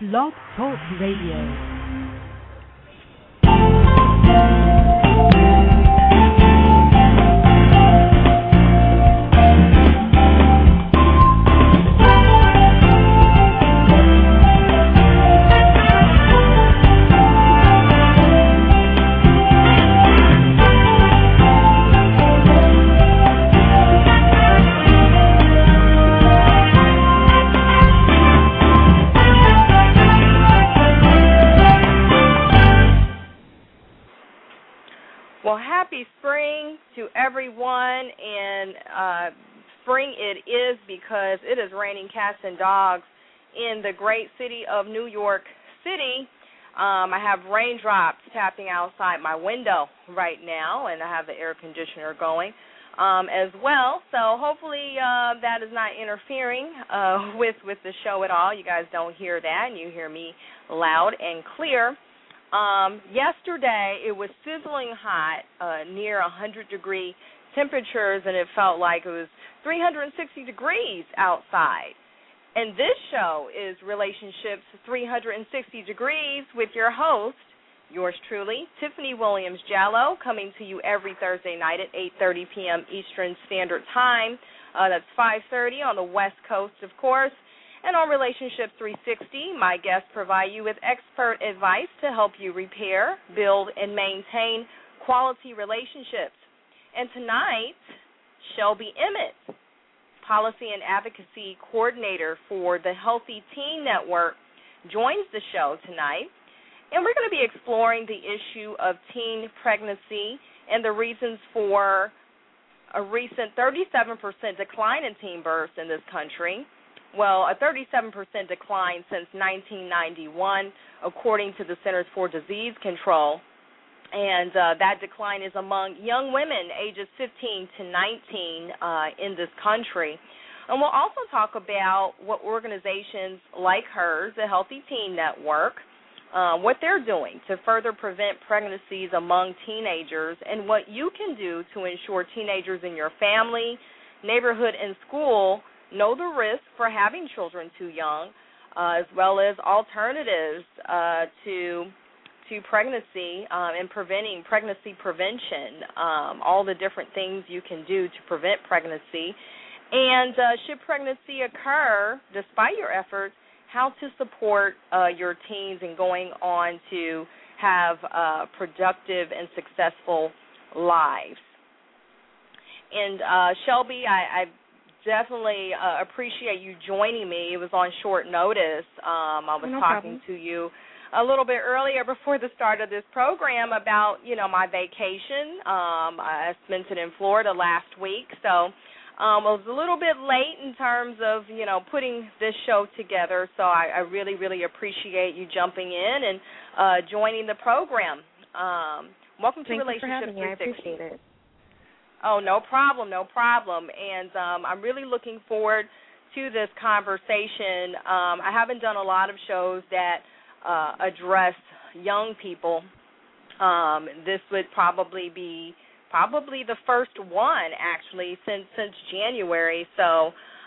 Blog Talk Radio. Everyone, and spring it is because it is raining cats and dogs in the great city of New York City. I have raindrops tapping outside my window right now, and I have the air conditioner going as well. So hopefully that is not interfering with the show at all. You guys don't hear that, and you hear me loud and clear. Yesterday, it was sizzling hot, near 100-degree temperatures, and it felt like it was 360 degrees outside. And this show is Relationships 360 Degrees with your host, yours truly, Tiffany Williams-Jallo, coming to you every Thursday night at 8:30 p.m. Eastern Standard Time. That's 5:30 on the West Coast, of course. And on Relationships 360, my guests provide you with expert advice to help you repair, build, and maintain quality relationships. And tonight, Shelby Emmett, Policy and Advocacy Coordinator for the Healthy Teen Network, joins the show tonight. And we're going to be exploring the issue of teen pregnancy and the reasons for a recent 37% decline in teen births in this country. Well, a 37% decline since 1991, according to the Centers for Disease Control. And that decline is among young women ages 15 to 19 in this country. And we'll also talk about what organizations like hers, the Healthy Teen Network, what they're doing to further prevent pregnancies among teenagers and what you can do to ensure teenagers in your family, neighborhood, and school know the risk for having children too young, as well as alternatives to pregnancy and preventing pregnancy prevention, all the different things you can do to prevent pregnancy. And should pregnancy occur, despite your efforts, how to support your teens in going on to have productive and successful lives. And Shelby, I definitely appreciate you joining me. It was on short notice. I was talking to you a little bit earlier before the start of this program about, my vacation. I spent it in Florida last week, so I was a little bit late in terms of, putting this show together. So I really, really appreciate you jumping in and joining the program. Welcome to Relationships 360. I appreciate it. Oh, no problem. And I'm really looking forward to this conversation. I haven't done a lot of shows that address young people. This would probably be the first one, actually, since January. So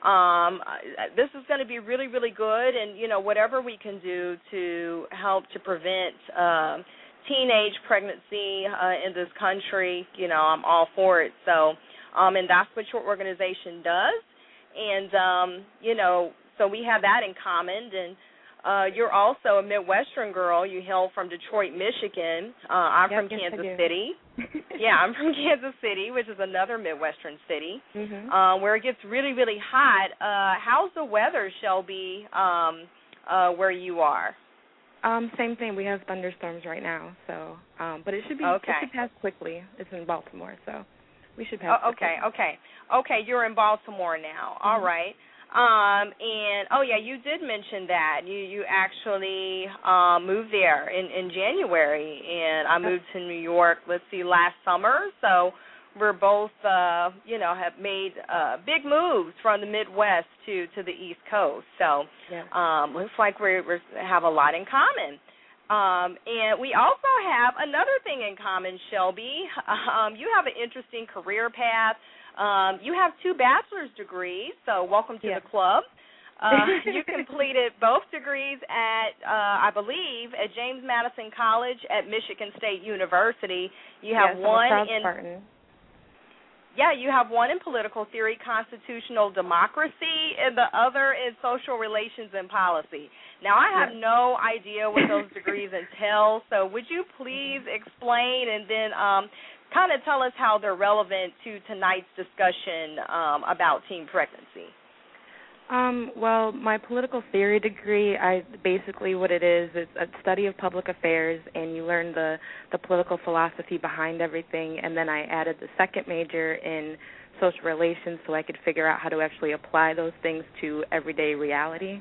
this is going to be really, really good. And, whatever we can do to help to prevent teenage pregnancy in this country, I'm all for it. So, and that's what your organization does. And, so we have that in common. And you're also a Midwestern girl. You hail from Detroit, Michigan. I'm from Kansas City. Yeah, I'm from Kansas City, which is another Midwestern city, where it gets really, really hot. How's the weather, Shelby, where you are? Same thing. We have thunderstorms right now, so but it should it should pass quickly. It's in Baltimore, so we should pass. Okay. You're in Baltimore now. All right. And you did mention that you actually moved there in January, and I moved to New York. Last summer. So we're both have made big moves from the Midwest to the East Coast. So looks like we have a lot in common. And we also have another thing in common, Shelby. You have an interesting career path. You have 2 bachelor's degrees, so welcome to the club. You completed both degrees at, I believe, at James Madison College at Michigan State University. You have one in Spartan. Yeah, you have one in political theory, constitutional democracy, and the other is social relations and policy. Now, I have no idea what those degrees entail, so would you please explain and then kind of tell us how they're relevant to tonight's discussion about teen pregnancy? Well, my political theory degree, basically what it is a study of public affairs, and you learn the political philosophy behind everything, and then I added the second major in social relations so I could figure out how to actually apply those things to everyday reality.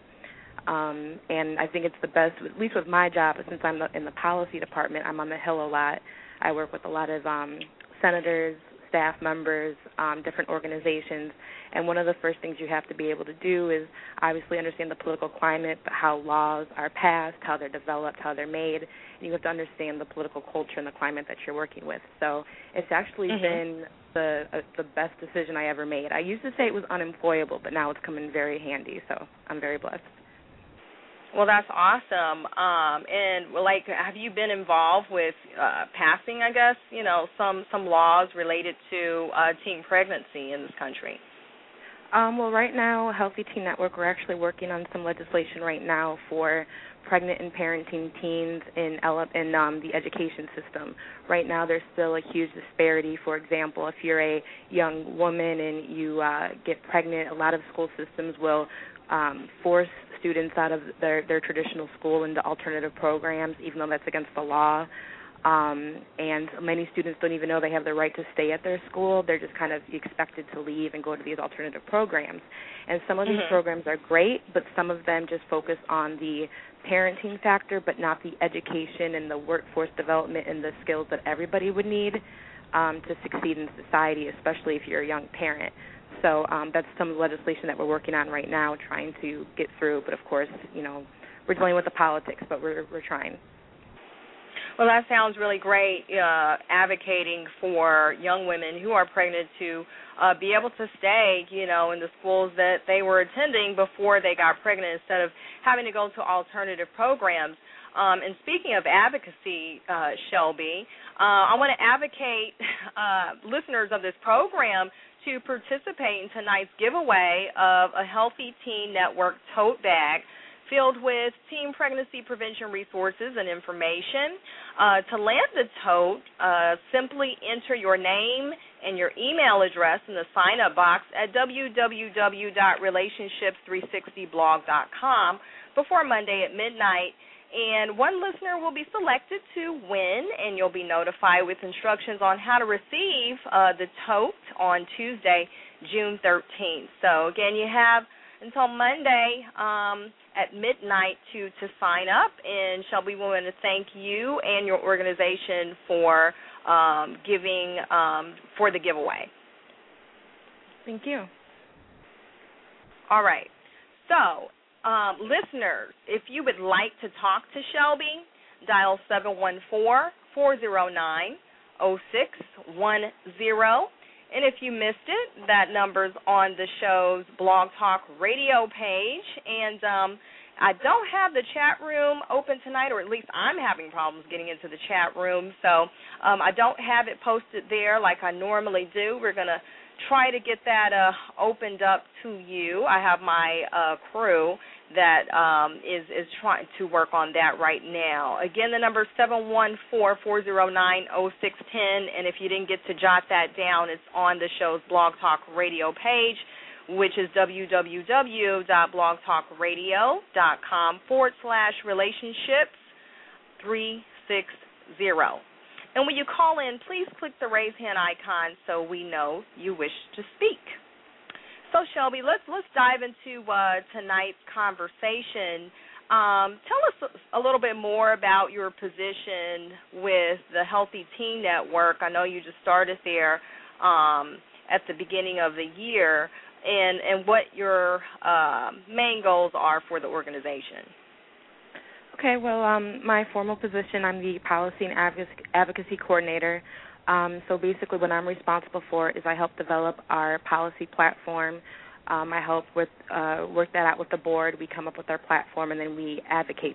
And I think it's the best, at least with my job, since I'm in the policy department, I'm on the Hill a lot. I work with a lot of senators, staff members, different organizations, and one of the first things you have to be able to do is obviously understand the political climate, how laws are passed, how they're developed, how they're made, and you have to understand the political culture and the climate that you're working with. So it's actually been the best decision I ever made. I used to say it was unemployable, but now it's come in very handy, so I'm very blessed. Well, that's awesome. And like, have you been involved with passing, I guess, some laws related to teen pregnancy in this country? Well, right now, Healthy Teen Network, we're actually working on some legislation right now for pregnant and parenting teens in the education system. Right now, there's still a huge disparity. For example, if you're a young woman and you get pregnant, a lot of school systems will force students out of their traditional school into alternative programs, even though that's against the law. And many students don't even know they have the right to stay at their school. They're just kind of expected to leave and go to these alternative programs. And some of these programs are great, but some of them just focus on the parenting factor, but not the education and the workforce development and the skills that everybody would need to succeed in society, especially if you're a young parent. So that's some legislation that we're working on right now, trying to get through. But, of course, we're dealing with the politics, but we're trying. Well, that sounds really great, advocating for young women who are pregnant to be able to stay, in the schools that they were attending before they got pregnant instead of having to go to alternative programs. And speaking of advocacy, Shelby, I want to advocate listeners of this program to participate in tonight's giveaway of a Healthy Teen Network tote bag filled with teen pregnancy prevention resources and information. To land the tote, simply enter your name and your email address in the sign-up box at www.relationships360blog.com before Monday at midnight. And one listener will be selected to win, and you'll be notified with instructions on how to receive the tote on Tuesday, June 13th. So, again, you have until Monday at midnight to sign up. And Shelby, we want to thank you and your organization for giving for the giveaway. Thank you. All right. So, listeners, if you would like to talk to Shelby, dial 714-409-0610. And if you missed it, that number's on the show's Blog Talk Radio page. And I don't have the chat room open tonight, or at least I'm having problems getting into the chat room. So I don't have it posted there like I normally do. We're going to try to get that opened up to you. I have my crew that is trying to work on that right now. Again, the number is 714-409-0610, and if you didn't get to jot that down, it's on the show's Blog Talk Radio page, which is www.blogtalkradio.com/relationships360. And when you call in, please click the raise hand icon so we know you wish to speak. So, Shelby, let's dive into tonight's conversation. Tell us a little bit more about your position with the Healthy Teen Network. I know you just started there at the beginning of the year, and what your main goals are for the organization. Okay, well, my formal position, I'm the Policy and Advocacy Coordinator. So basically what I'm responsible for is I help develop our policy platform, I help with work that out with the board. We come up with our platform, and then we advocate